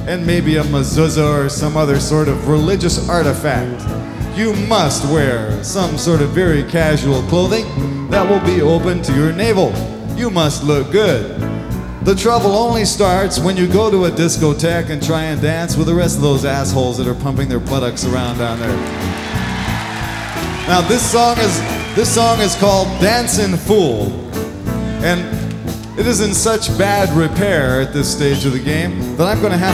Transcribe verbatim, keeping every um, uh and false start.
and maybe a mezuzah or some other sort of religious artifact. You must wear some sort of very casual clothing that will be open to your navel. You must look good. The trouble only starts when you go to a discotheque and try and dance with the rest of those assholes that are pumping their buttocks around down there. Now this song is this song is called Dancin' Fool, and it is in such bad repair at this stage of the game that I'm going to have